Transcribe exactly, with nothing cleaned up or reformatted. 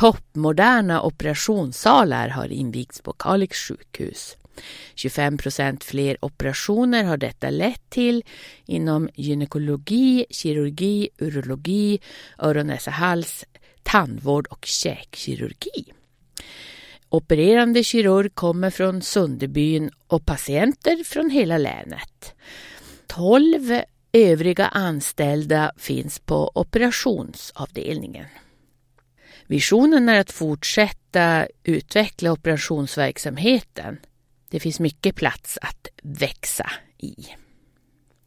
toppmoderna operationssalar har invigts på Kalix sjukhus. tjugofem procent fler operationer har detta lett till inom gynekologi, kirurgi, urologi, öron, näsa, hals, tandvård och käkkirurgi. Opererande kirurg kommer från Sunderbyn och patienter från hela länet. tolv övriga anställda finns på operationsavdelningen. Visionen är att fortsätta utveckla operationsverksamheten. Det finns mycket plats att växa i.